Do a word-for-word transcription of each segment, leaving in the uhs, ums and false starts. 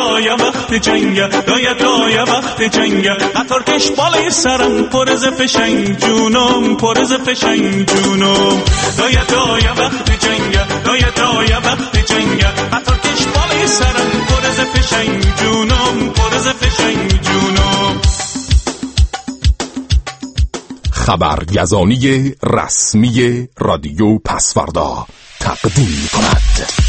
دایا وقت جنگ دایا دایا وقت جنگ قطار کش بالای سرم پرز فشنگ جونم پرز فشنگ جونم دایا دایا وقت جنگ دایا دایا وقت جنگ قطار کش بالای سرم پرز فشنگ جونم پرز فشنگ جونم. خبرگزانی رسمی رادیو پسوردا تقدیم می‌کند.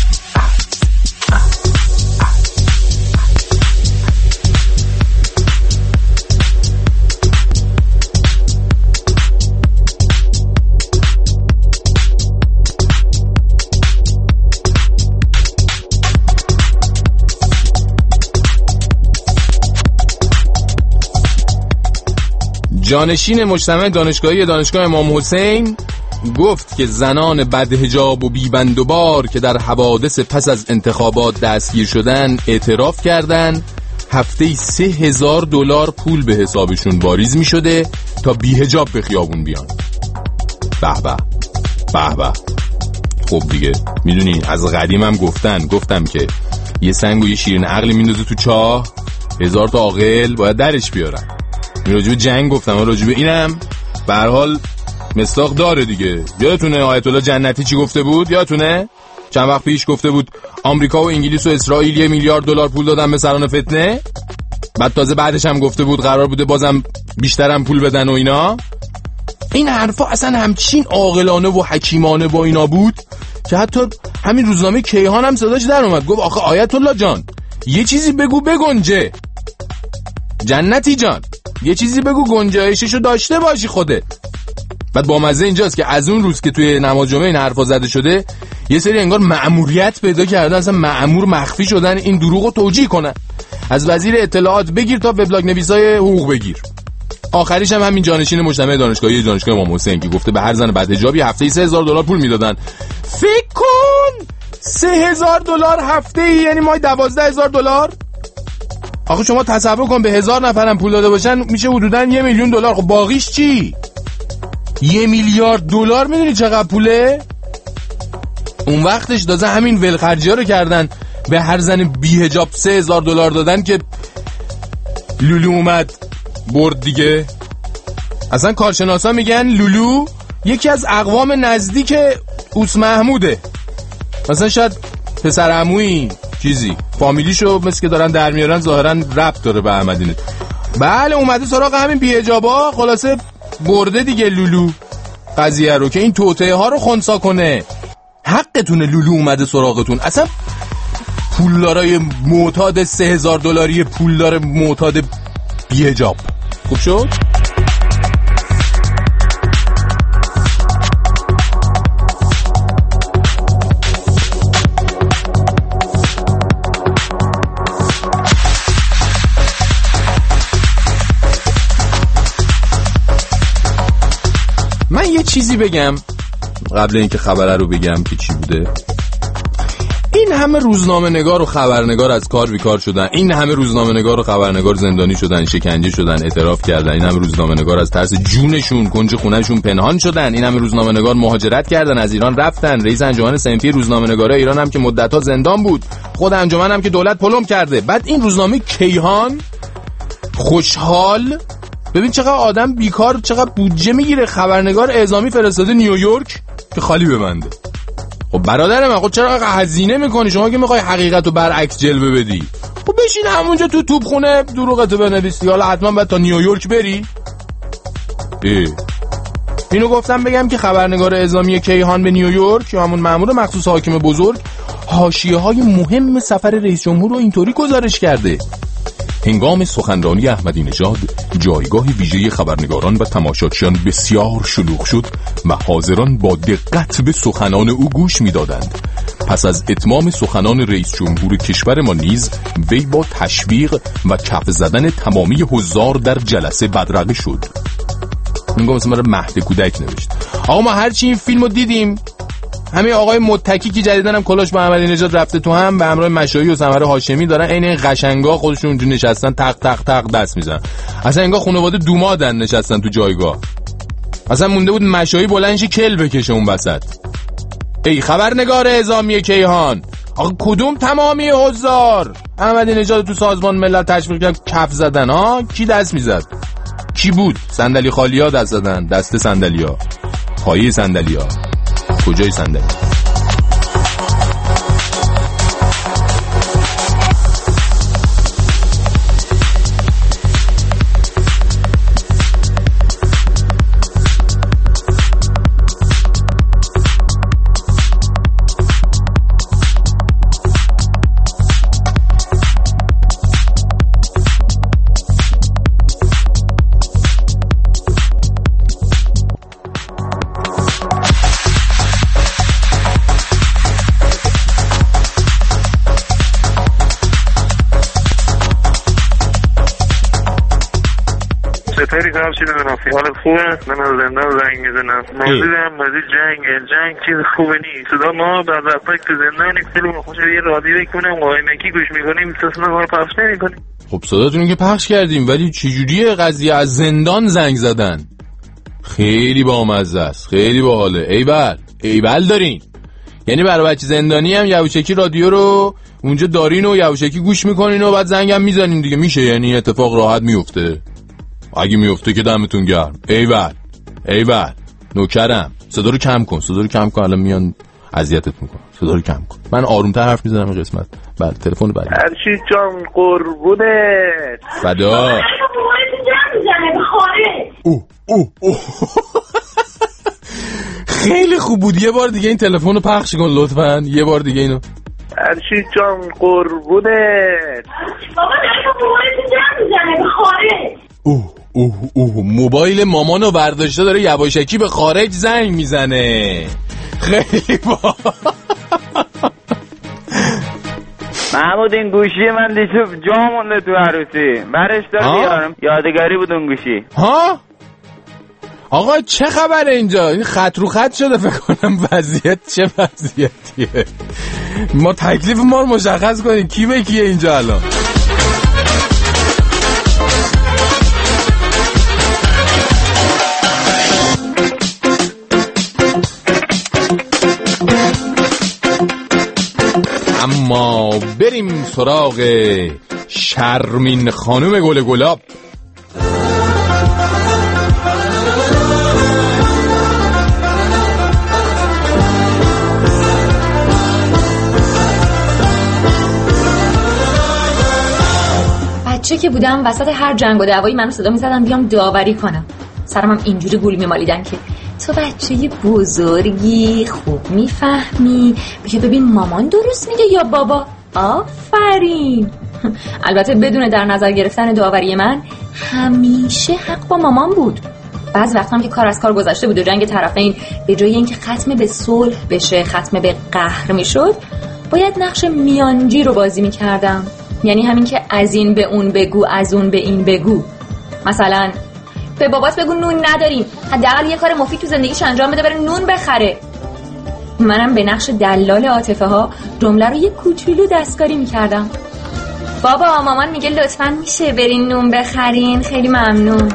جانشین مجتمع دانشگاهی دانشگاه امام حسین گفت که زنان بدحجاب و بیبند و بار که در حوادث پس از انتخابات دستگیر شدن اعتراف کردن هفته‌ای سه هزار دلار پول به حسابشون واریز می شده تا بی‌حجاب به خیابون بیان. به به به به. خب دیگه میدونی از قدیم هم گفتن گفتم که یه سنگ و یه شیرین عقلی میندازه تو چاه هزار تا عاقل باید درش بیارن. راجب جنگ گفتم راجب اینم به هر حال مصداق داره دیگه. یادتونه آیت الله جنتی چی گفته بود؟ یادتونه چند وقت پیش گفته بود آمریکا و انگلیس و اسرائیل یه میلیارد دلار پول دادن به سران فتنه. بعد تازه بعدش هم گفته بود قرار بوده بازم بیشترم پول بدن و اینا. این حرفا اصلا همچین عاقلانه و حکیمانه با اینا بود که حتی همین روزنامه کیهان هم صداش در اومد گفت آخه آیت الله جان یه چیزی بگو بگنجه. جنتی جان یه چیزی بگو گنجایششو داشته باشی خودت. بعد با مزه اینجاست که از اون روز که توی نماز جمعه این حرفا زده شده یه سری انگار مأموریت پیدا کردن اصلا مأمور مخفی شدن این دروغو توجیه کنن. از وزیر اطلاعات بگیر تا وبلاگ نویسای حقوق بگیر. آخریش هم همین جانشین مجتمع دانشگاهی دانشگاه امام حسین که گفته به هر زن بدحجابی هفته‌ای سه هزار دلار پول میدادن. فکر کن سه هزار دلار هفته‌ای یعنی ماهی دوازده هزار دلار. آخه شما تصور کن به هزار نفرم پول داده باشن میشه حدوداً یه میلیون دلار. خب باقیش چی؟ یه میلیارد دلار. میدونی چقدر پوله؟ اون وقتش دازه همین ولخرجی ها رو کردن به هر زن بی حجاب سه هزار دلار دادن که لولو اومد برد دیگه. اصلا کارشناسا میگن لولو یکی از اقوام نزدیک اوس محموده. مثلا شاید پسر عمویی چیزی فامیلیشو مثل که دارن در میارن ظاهرا ربط داره به احمدینه. بله اومده سراغ همین بی‌حجابا خلاصه برده دیگه لولو قضیه رو که این توطئه ها رو خنثی کنه. حقتونه لولو اومده سراغتون. اصلا پولدارای معتاد سه هزار دلاری پولدار معتاد بی‌حجاب. خوب شد؟ من یه چیزی بگم قبل اینکه خبره رو بگم که چی بوده. این همه روزنامه نگار و خبرنگار از کار بیکار شدن، این همه روزنامه نگار و خبرنگار زندانی شدن، شکنجه شدن، اعتراف کردن، این همه روزنامه نگار از ترس جونشون کنج خونهشون پنهان شدن، این همه روزنامه نگار مهاجرت کردن، از ایران رفتن. رئیس انجمن صنفی روزنامه نگارای ایران هم که مدت‌ها زندان بود، خود انجمن هم که دولت پلم کرده. بعد این روزنامه کیهان خوشحال، ببین چقدر آدم بیکار چقدر بودجه میگیره، خبرنگار اعزامی فرستاده نیویورک که خالی ببنده. خب برادر من خب چرا هزینه میکنی شما که میخوای حقیقت رو برعکس جلوه بدی؟ خب بشین همونجا تو توپخونه دروغتو بنویسی. حالا حتما باید تا نیویورک بری؟ اه. اینو گفتم بگم که خبرنگار اعزامی کیهان به نیویورک یا همون مأمور مخصوص حاکم بزرگ حاشیه‌های مهم سفر رئیس جمهور رو اینطوری گزارش کرده: هنگام سخنرانی احمدی نژاد جایگاه ویژه خبرنگاران و تماشاچیان بسیار شلوغ شد و حاضران با دقت به سخنان او گوش می‌دادند. پس از اتمام سخنان رئیس جمهور کشور ما نیز وی با تشویق و کف زدن تمامی حضار در جلسه بدرقه شد. میگم مثلا برای مهد کودک نوشت. آقا ما هرچی این فیلمو دیدیم، همه آقای متکی که جدیدن هم کلاش با احمدی نژاد رفته تو هم به همراه مشایی و سمر هاشمی دارن عین این قشنگا خودشون اونجا نشستن تق تق تق دست میزنن. اصلا انگار خانواده دومادن نشستن تو جایگاه. اصلا مونده بود مشایی بلندشی کل بکشه اون وسط. ای خبرنگار اعزامی کیهان، آقا کدوم تمامی حضار؟ احمدی نژاد تو سازمان ملل تشویق کرد کف زدن ها؟ کی دست میزد؟ کی بود؟ صندلی خالی ها دست زدن، دست صندلی ها، پایه صندلی ها، کجای صندلی؟ سپری کنم چی بدونم حالت خوبه؟ من از زندان زنگ میزنم موضوع هم موضوع جنگ جنگ چیز خوبه نیست. صدا ما بعد وقتا که زندان یک فیلم خوش یه رادیویی کنم قایمکی گوش میکنیم تصمیم ما رو پخش نمیکنیم. خب صداتون که پخش کردیم ولی چجوریه قضیه از زندان زنگ زدن؟ خیلی بامزه است، خیلی باحاله. ایول ایول دارین، یعنی برای بچه زندانی هم یواشکی رادیو رو اونجا دارین و یواشکی گوش میکنین و بعد زنگم میزنین دیگه، میشه؟ یعنی اتفاق راحت میفته؟ اگه میفته که دمتون گرم. ایول ایول نوکرم. صدا رو کم کن، صدا رو کم کن، الان میان اذیتت میکنن. صدا رو کم کن، من آرومتر حرف میزنم این قسمت. بله تلفن بعدی. هرچی جان قربونت فدا. اوه اوه اوه خیلی خوب بود. یه بار دیگه این تلفن رو پخش کن لطفاً، یه بار دیگه اینو. هرچی جان قربونت بابا نگه موبایل جمع میزنه به خارج. اوه اوه اوه موبایل مامانو برداشته داره یواشکی به خارج زنگ میزنه. خیلی با محمود این گوشی من دیشب جا مونده تو عروسی، برش داد بیارم، یادگاری بود اون گوشی. ها آقا چه خبره اینجا؟ این خط رو خط شده فکر کنم. وضعیت چه وضعیتیه؟ ما تکلیف ما رو مشخص کنیم کی به کیه اینجا الان. اما بریم سراغ شرمین خانم گل گلاب. بچه که بودم وسط هر جنگ و دعوایی منو صدا میزدن بیام داوری کنم. سرم هم اینجوری گول میمالیدن که تو بچه بزرگی، خوب میفهمی، بیا ببین مامان درست میگه یا بابا. آفرین. البته بدون در نظر گرفتن داوری من همیشه حق با مامان بود. بعض وقتا هم که کار از کار گذشته بود و جنگ طرفین به جای اینکه ختم به صلح بشه ختم به قهر میشد، باید نقش میانجی رو بازی میکردم. یعنی همین که از این به اون بگو، از اون به این بگو. مثلا به بابات بگو نون نداریم، حداقل یه کار مفید تو زندگیش انجام بده، بره نون بخره. منم به نقش دلال عاطفه ها جمله رو یه کوچولو دستکاری میکردم. بابا مامان میگه لطفاً میشه برین نون بخرین، خیلی ممنون.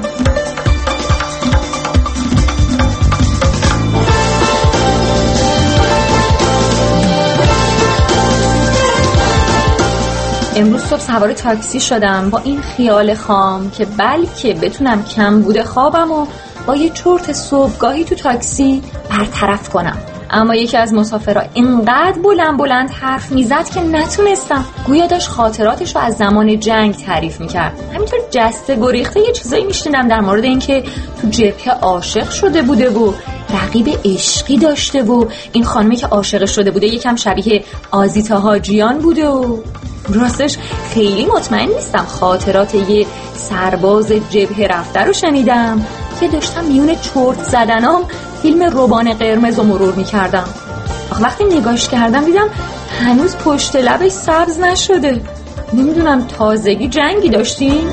امروز صبح سوار تاکسی شدم با این خیال خام که بلکه بتونم کم بوده خوابم و با یه چرت صبحگاهی تو تاکسی برطرف کنم. اما یکی از مسافرها اینقدر بلند بلند حرف میزد که نتونستم. گویا داشت خاطراتش رو از زمان جنگ تعریف میکرد. همینطور جسته گریخته یه چیزایی میشنیدم در مورد اینکه تو جبهه عاشق شده بوده و رقیب عشقی داشته و این خانمی که عاشق شده بوده یکم شبیه آزیتا حاجیان بوده و راستش خیلی مطمئن نیستم خاطرات یه سرباز جبهه رفته رو شنیدم که داشتم میون چرت زدنام فیلم روبان قرمز رو مرور میکردم. وقتی نگاش کردم دیدم هنوز پشت لبش سبز نشده. نمیدونم تازگی جنگی داشتیم؟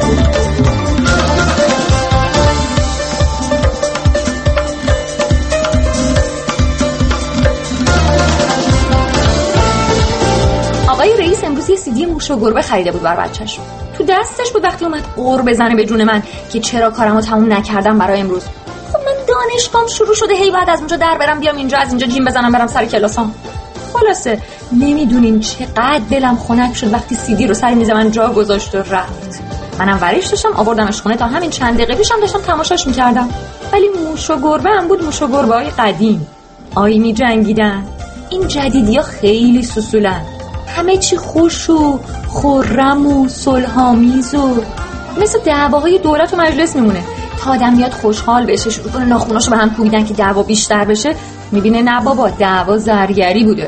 آقای رئیس امروز یه سیدی موش و گربه خریده بود بر بچه‌ش. تو دستش بود وقتی اومد قور بزنه به جون من که چرا کارمو تموم نکردم برای امروز. خب من دانشگاهم شروع شده هی بعد از اونجا در برم بیام اینجا، از اینجا جیم بزنم برم سر کلاسام. خلاصه نمیدونین چقدر دلم خنک شد وقتی سیدی رو سر میز من جا گذاشت و رفت. منم ورش داشتم آوردمش خونه، تا همین چند دقیقه پیشم داشتم تماشاش میکردم. ولی موش و گربه هم بود، موش و گربه های قدیم. آی می جنگیدن. این جدیدی ها خیلی سوسولن، همه چی خوش و خرم و صلح‌آمیز و مثل دعواهای دولت و مجلس میمونه. تا آدم بیاد خوشحال بشه شروع کنه ناخوناشو به هم کوبیدن که دعوا بیشتر بشه، میبینه نه بابا دعوا زرگری بوده.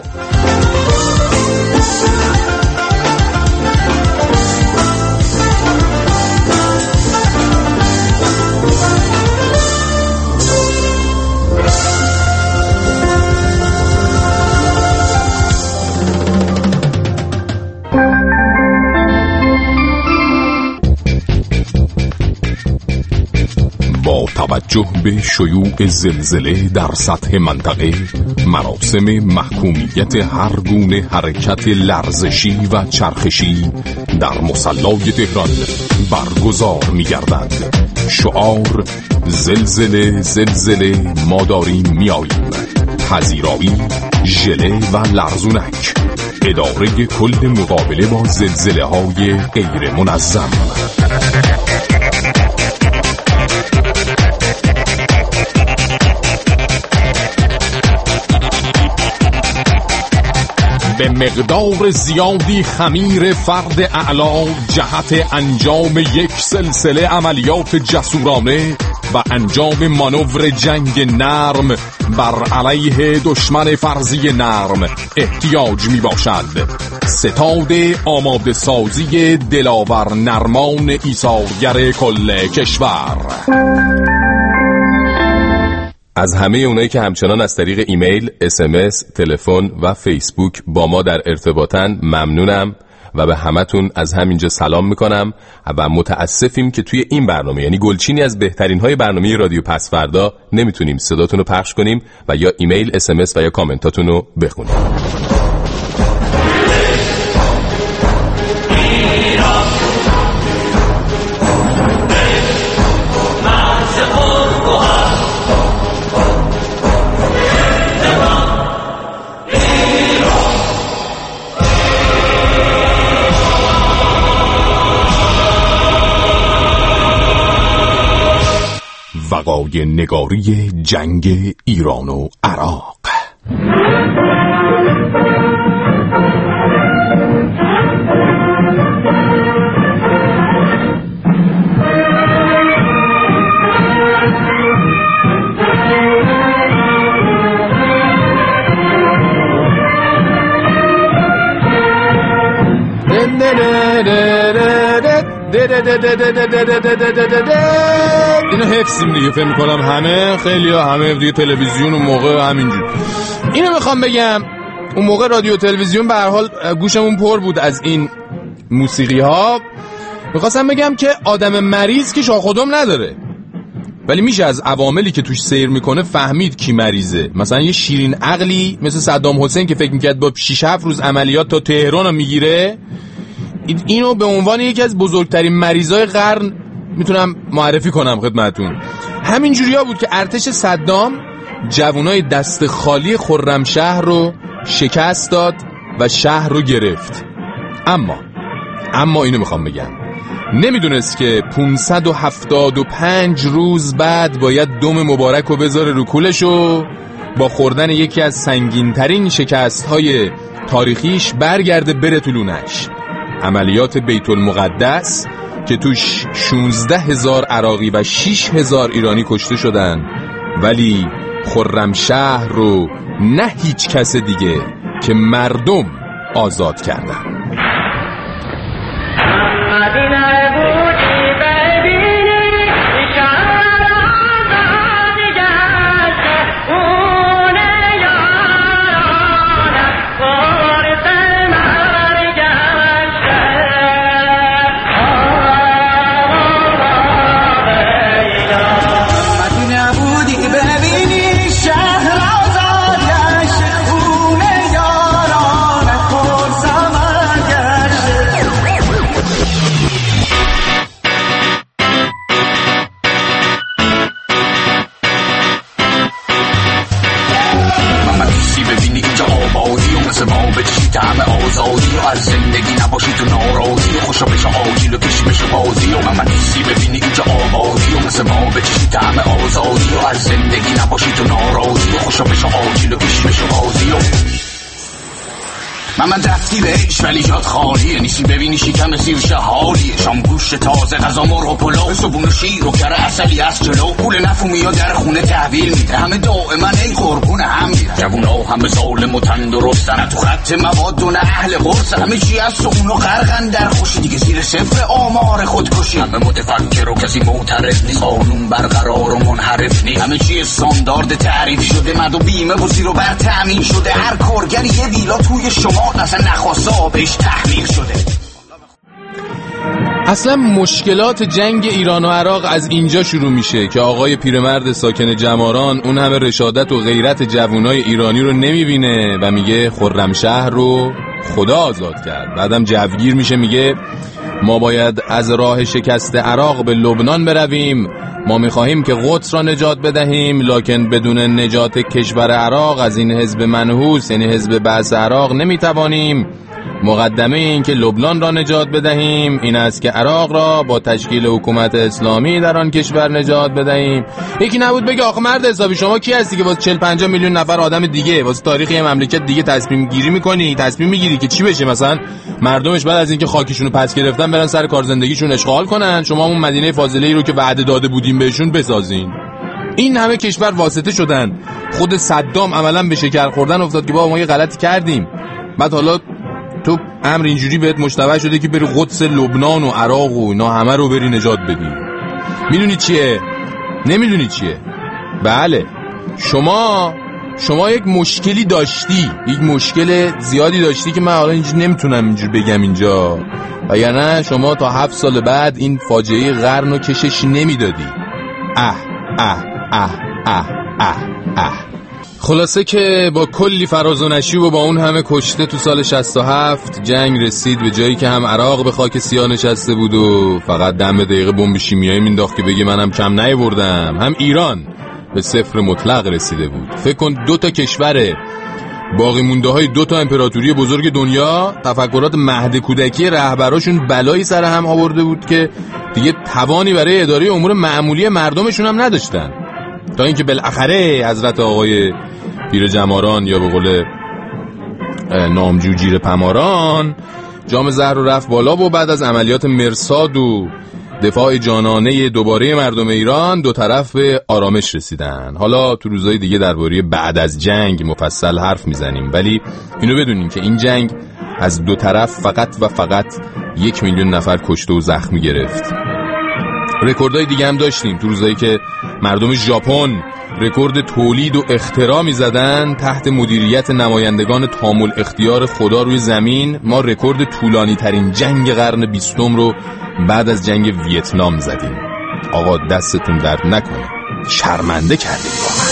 با توجه به شیوع زلزله در سطح منطقه، مراسم محکومیت هر گونه حرکت لرزشی و چرخشی در مصلای تهران برگزار می‌گردد. شعار زلزله زلزله ما داریم میاییم، پذیرایی ژله و لرزونک، اداره کل مقابله با زلزله های غیر منظم. به مقدار زیادی خمیر فرد اعلا جهت انجام یک سلسله عملیات جسورانه و انجام مانور جنگ نرم بر علیه دشمن فرضی نرم احتیاج می باشد. ستاد آماده سازی دلاور نرمان ایثارگر کل کشور. از همه اونایی که همچنان از طریق ایمیل، اس ام اس، تلفن و فیسبوک با ما در ارتباطن ممنونم و به همتون از همینجا سلام میکنم و متاسفیم که توی این برنامه، یعنی گلچینی از بهترین های برنامه رادیو پس فردا، نمیتونیم صداتون رو پخش کنیم و یا ایمیل، اس ام اس و یا کامنتاتون رو بخونیم. وقایع نگاری جنگ ایران و عراق. اینو حفظیم دیگه، فهم میکنم همه خیلی ها همه دیگه تلویزیون و موقع همینجور. اینو میخوام بگم، اون موقع رادیو تلویزیون به هر حال گوشمون پر بود از این موسیقی ها. میخواستم بگم که آدم مریض که شاه خودم نداره، ولی میشه از عواملی که توش سیر میکنه فهمید کی مریضه. مثلا یه شیرین عقلی مثل صدام حسین که فکر میکرد با شش هفت روز عملیات تا تهران رو میگیره، اینو به عنوان یکی از بزرگترین مریضای قرن میتونم معرفی کنم خدمتون. همین جوریا بود که ارتش صدام جوانای دست خالی خرمشهر رو شکست داد و شهر رو گرفت. اما اما اینو میخوام بگم، نمیدونست که پانصد و هفتاد و پنج روز بعد باید دم مبارک رو بذاره رو کولشو با خوردن یکی از سنگین‌ترین شکست‌های تاریخیش برگرده بره تو لونش. عملیات بیت المقدس که توش شانزده هزار عراقی و شش هزار ایرانی کشته شدن، ولی خرمشهر رو نه هیچ کس دیگه که مردم آزاد کردن. خوشا بشه آجیل و کشی بشه بازی و من نیستی ببینی اینجا آبادی و مثل ما بکشی طعم آزادی و از زندگی نباشی تو ناراضی و خوشا بشه آجیل و کشی بشه بازی و من من دستی بهش ولی جات خالیه، نیستی ببینی شکم سیر شهالیه، شام گوشت تازه غذا مرغ و پلو، صبون و شیر و کره اصلی از جلو، پول نفومی ها در خونه تحویل میده، همه دائما ای قربون هم میرن، جوونا همه سالم و تندرستن، تو خط مواد و نه اهل قرصن، همه چی از سون و غرقن در خوشی، دیگه زیر صفر آمار خودکشی، همه متفکر و کسی معترض نیست، قانون برقرار و منحرف نیست، همه چی استاندارد تعریف شده، مد و بیمه و زیر و بر تامین شده، هر کارگر یه ویلا توی شما اصلا نخواسته بهش تحمیل شده. اصلا مشکلات جنگ ایران و عراق از اینجا شروع میشه که آقای پیرمرد ساکن جماران اون همه رشادت و غیرت جوانای ایرانی رو نمیبینه و میگه خرمشهر رو خدا آزاد کرد. بعدم جوگیر میشه، میگه ما باید از راه شکست عراق به لبنان برویم، ما میخواهیم که قدس را نجات بدهیم، لکن بدون نجات کشور عراق از این حزب منحوس یعنی حزب بعث عراق نمیتوانیم. مقدمه این که لبنان را نجات بدهیم این است که عراق را با تشکیل حکومت اسلامی در آن کشور نجات بدهیم. یکی نبود بگه آخه مرد حسابی شما کی هستی که واسه چهل پنجاه میلیون نفر آدم دیگه واسه تاریخ یه مملکت دیگه تصمیم گیری میکنی، تصمیم میگیری که چی بشه، مثلا مردمش بعد از اینکه خاکشون رو پس گرفتن برن سر کار زندگیشون اشغال کنن، شما اون مدینه فاضله ای رو که وعده داده بودیم بهشون بسازین. این همه کشور واسطه شدن، خود صدام عملاً به شکر خوردن افتاد که با ما یه غلطی کردیم، بعد حالا تو امر اینجوری بهت مشتبه شده که بری قدس لبنان و عراق و اینا همه رو بری نجات بدی. میدونی چیه؟ نمیدونی چیه؟ بله شما شما یک مشکلی داشتی، یک مشکل زیادی داشتی که من حالا اینجوری نمیتونم اینجوری بگم اینجا، و یا نه شما تا هفت سال بعد این فاجعه قرن رو کشش نمیدادی. اه اه اه اه اه اه خلاصه که با کلی فراز و نشیب و با اون همه کشته تو سال شصت و هفت جنگ رسید به جایی که هم عراق به خاک سیاه نشسته بود و فقط دم دقیقه بمب شیمیایی مینداخت که بگه منم کم نیاوردم، هم ایران به صفر مطلق رسیده بود. فکر کن دو تا کشور باقی مونده های دو تا امپراتوری بزرگ دنیا تفکرات مهد کودکی رهبراشون بلایی سر هم آورده بود که دیگه توانی برای اداره امور معمولی مردمشون هم نداشتن، تا اینکه بالاخره حضرت آقای پیر جماران یا به قول نامجو جیر پماران جام زهر رو رفت بالا و بعد از عملیات مرصاد و دفاع جانانه دوباره مردم ایران دو طرف به آرامش رسیدن. حالا تو روزهای دیگه درباره بعد از جنگ مفصل حرف میزنیم، ولی اینو بدونین که این جنگ از دو طرف فقط و فقط یک میلیون نفر کشته و زخمی گرفت. رکوردهای دیگه هم داشتیم تو روزایی که مردم ژاپن رکورد تولید و اختراع می‌زدن تحت مدیریت نمایندگان تامل اختیار خدا روی زمین. ما رکورد طولانی ترین جنگ قرن بیستم رو بعد از جنگ ویتنام زدیم. آقا دستتون درد نکنه، شرمنده کردیم واقعا.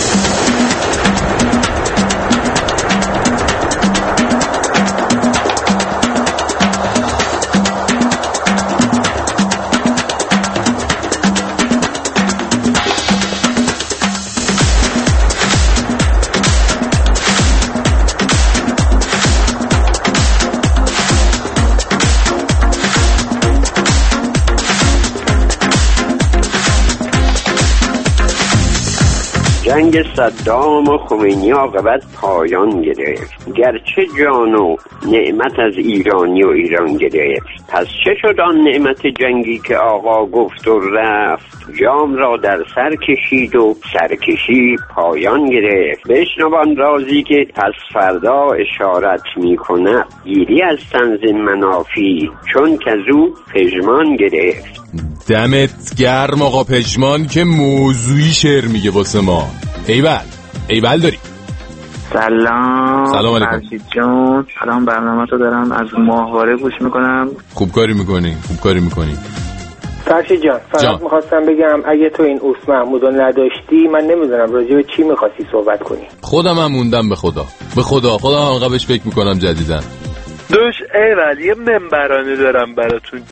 جنگ صدام و خمینی عاقبت پایان گرفت، گرچه جان و نعمت از ایرانی و ایران گرفت. پس چه شد آن نعمت جنگی که آقا گفت و رفت، جام را در سر کشید و سرکشی پایان گرفت. بشنوان رازی که پس فردا اشارت می کند، گیری از طنز منافی چون که زو پژمان گرفت. دمت گرم آقا پژمان که موضوعی شعر میگه واسه ما. ایول ایول داری. سلام سلام علیکم فرشید جون، سلام. برنامه تو دارم از ماهواره گوش میکنم. خوب کاری میکنی خوب کاری میکنی فرشید جان. فقط میخواستم بگم اگه تو این اوس محمود رو نداشتی من نمیدونم راجع به چی میخواستی صحبت کنی. خودم هم موندم به خدا به خدا خودم هم قبلش فکر میکنم جدیدن. دوش ایول یه منبرانه دارم براتون